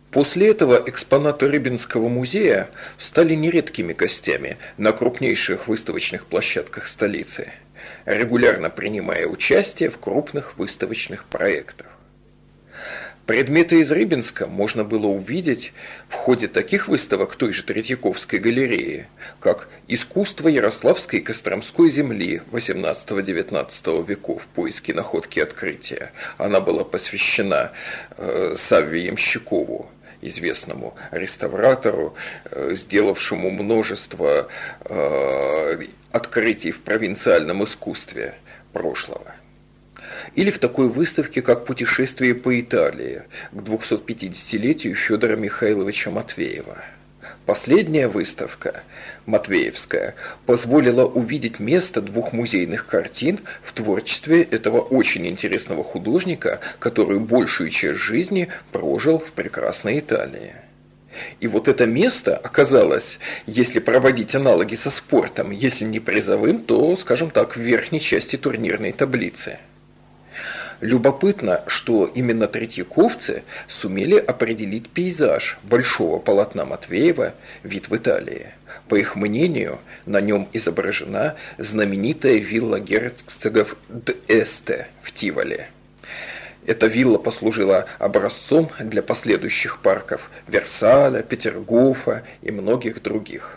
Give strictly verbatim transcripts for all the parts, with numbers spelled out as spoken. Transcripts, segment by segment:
После этого экспонаты Рыбинского музея стали нередкими гостями на крупнейших выставочных площадках столицы, регулярно принимая участие в крупных выставочных проектах. Предметы из Рыбинска можно было увидеть в ходе таких выставок той же Третьяковской галереи, как «Искусство Ярославской и Костромской земли восемнадцатого-девятнадцатого веков. Поиски, находки, открытия». Она была посвящена э, Савве Ямщикову, известному реставратору, э, сделавшему множество э, открытий в провинциальном искусстве прошлого. Или в такой выставке, как «Путешествие по Италии» к двухсотпятидесятилетию Федора Михайловича Матвеева. Последняя выставка, Матвеевская, позволила увидеть место двух музейных картин в творчестве этого очень интересного художника, который большую часть жизни прожил в прекрасной Италии. И вот это место оказалось, если проводить аналоги со спортом, если не призовым, то, скажем так, в верхней части турнирной таблицы. Любопытно, что именно третьяковцы сумели определить пейзаж большого полотна Матвеева «Вид в Италии». По их мнению, на нем изображена знаменитая вилла герцогов д'Эсте в Тиволе. Эта вилла послужила образцом для последующих парков Версаля, Петергофа и многих других.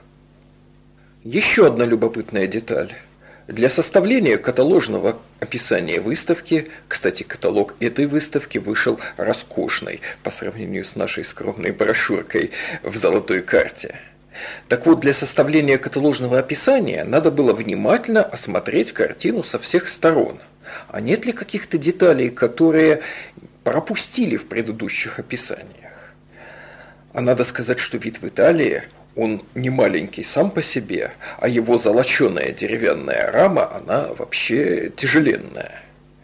Еще одна любопытная деталь. Для составления каталожного описания выставки, кстати, каталог этой выставки вышел роскошный по сравнению с нашей скромной брошюркой в золотой карте. Так вот, для составления каталожного описания надо было внимательно осмотреть картину со всех сторон. А нет ли каких-то деталей, которые пропустили в предыдущих описаниях? А надо сказать, что «Вид в Италии» он не маленький сам по себе, а его золоченая деревянная рама, она вообще тяжеленная.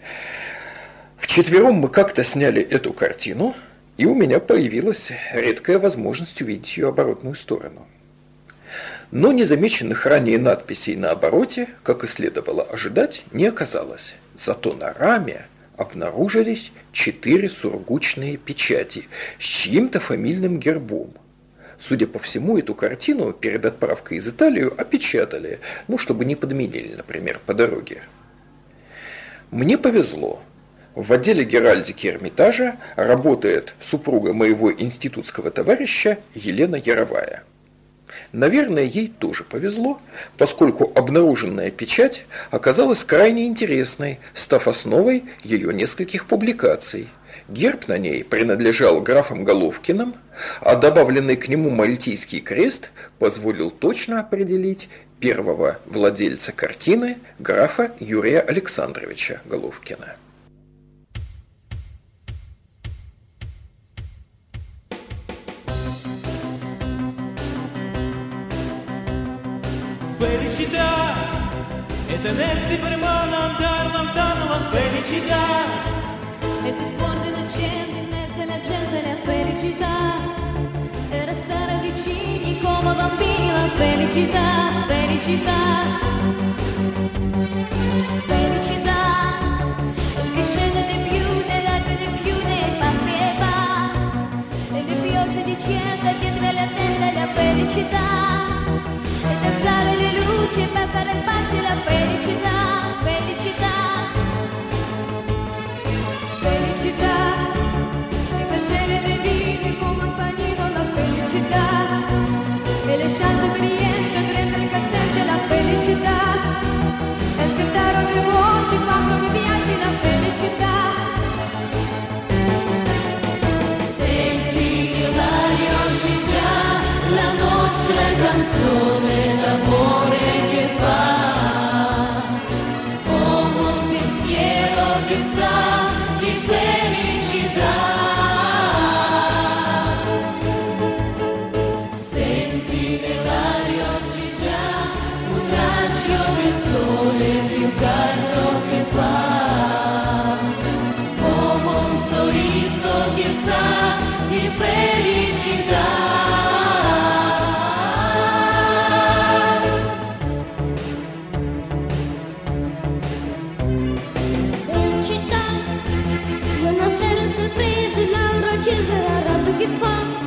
Вчетвером мы как-то сняли эту картину, и у меня появилась редкая возможность увидеть ее оборотную сторону. Но незамеченных ранее надписей на обороте, как и следовало ожидать, не оказалось. Зато на раме обнаружились четыре сургучные печати с чьим-то фамильным гербом. Судя по всему, эту картину перед отправкой из Италии опечатали, ну, чтобы не подменили, например, по дороге. Мне повезло. В отделе геральдики Эрмитажа работает супруга моего институтского товарища Елена Яровая. Наверное, ей тоже повезло, поскольку обнаруженная печать оказалась крайне интересной, став основой ее нескольких публикаций. Герб на ней принадлежал графам Головкиным, а добавленный к нему мальтийский крест позволил точно определить первого владельца картины, графа Юрия Александровича Головкина. Felicità, e tenersi per mano, andare lontano la felicità, e ti sguardi innocenti in mezzo alla gente la felicità, e restare vicini come bambini la felicità, felicità, felicità, che scende di più, dell'altro di più, dei passi e va, e di pioggia di cielo dietro la tenda la felicità. E tassare le luci per fare pace la felicità, felicità, felicità, e tacere dei vini come un panino la felicità, e le sciante brillenti dentro il cassetto la felicità, e il cantare di voci quando mi piace la felicità. Senti che l'aria ci già la nostra canzone, l'amore che fa, come un pensiero che sa di felicità. Senti nell'aria c'è già un raggio di sole più caldo che fa, come un sorriso che sa di felicità. Che fa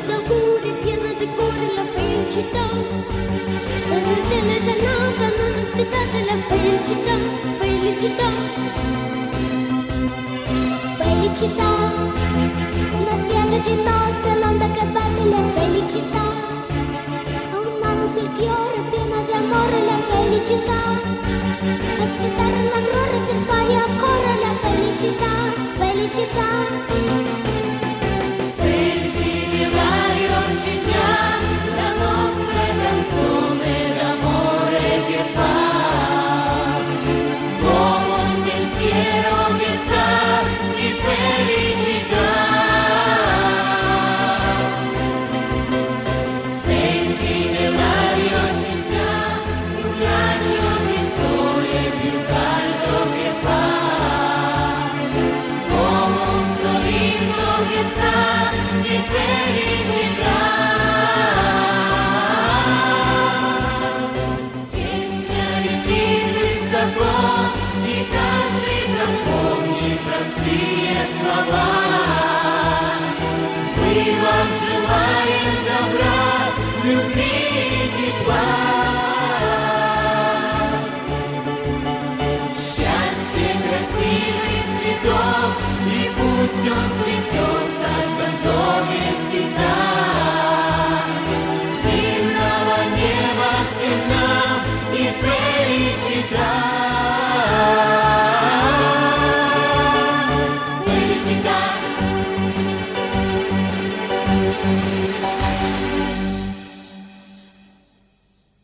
d'auguri, piena di cuore la felicità. Tenete nata, non aspettate la felicità, felicità. Felicità, una spiaggia di notte, l'onda che batte la felicità. Un mano sul fiore, piena di amore la felicità. Aspettare l'amore per fare ancora la felicità, felicità. Senti nell'aria c'è già la nostra canzone d'amore che fa. Come un pensiero che sa di felicità. Senti nell'aria c'è già un raggio di sole più caldo che fa. Come un sorriso che sa di felicità. Песня летит высоко, и каждый запомнит простые слова. Мы вам желаем добра, любви и тепла.